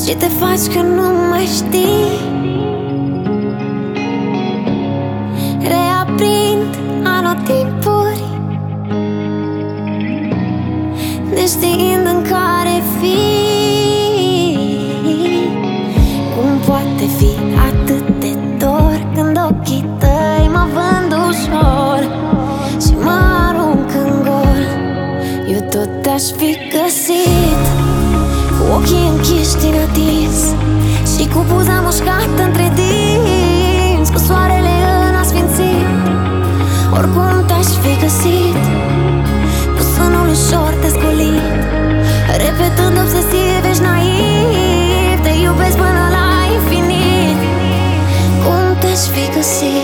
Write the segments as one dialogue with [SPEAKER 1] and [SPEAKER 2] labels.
[SPEAKER 1] și te faci că nu mai știi. Reaprind anotimpuri, neștiind în care fii. Cum poate fi atât de dor când ochii tăi mă vând ușor și mă arunc în gol? Eu tot te-aș fi găsit, cu ochii închiși din atins și cu buza mușcată între dinți, cu soarele în asfințit. Oricum te-aș fi găsit, cu sunul ușor dezgolit, repetând obsesiv, ești naiv, te iubesc până la infinit. Cum te-aș fi găsit?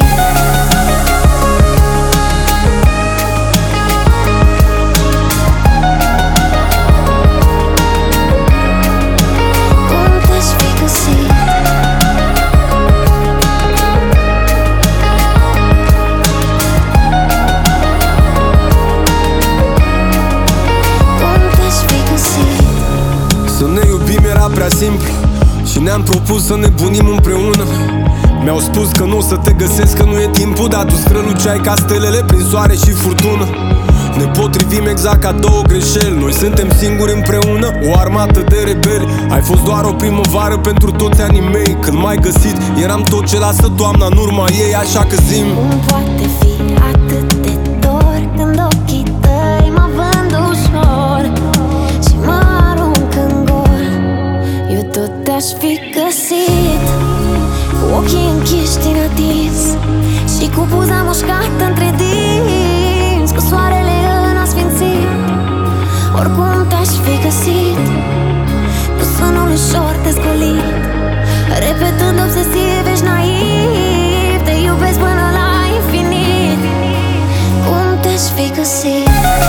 [SPEAKER 2] Să ne iubim era prea simplu și ne-am propus să ne bunim împreună. Mi-au spus că nu o să te găsesc, că nu e timpul, dar tu străluceai ca stelele prin soare și furtună. Ne potrivim exact ca două greșeli, noi suntem singuri împreună, o armată de rebeli. Ai fost doar o primăvară pentru toți anii mei. Când m-ai găsit, eram tot ce lasă toamna în urma ei, așa că zi-mi:
[SPEAKER 1] cum poate fi atât de dor când ochii tăi mă vând ușor și mă arunc în gol? Eu tot te-aș fi găsit, cu ochii închiși din atins și cu buza mușcată între dinți, cu soarele în asfințit. Oricum te-aș fi găsit, cu sunul ușor dezgolit, repetând obsesiv, ești naiv, te iubesc până la infinit. Cum te-aș fi găsit?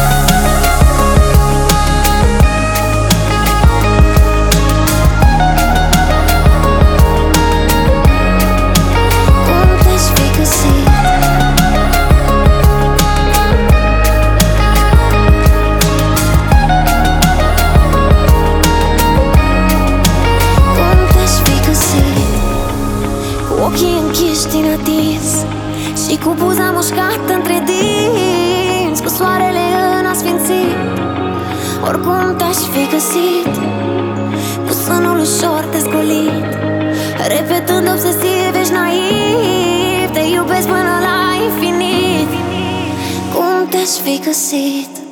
[SPEAKER 1] Ochii închiși din atins și cu buza mușcată între dinți, cu soarele în asfințit. Oricum te-aș fi găsit, cu sunul ușor dezgolit, repetând obsesiv, ești naiv, te iubesc până la infinit. Cum te-aș fi găsit?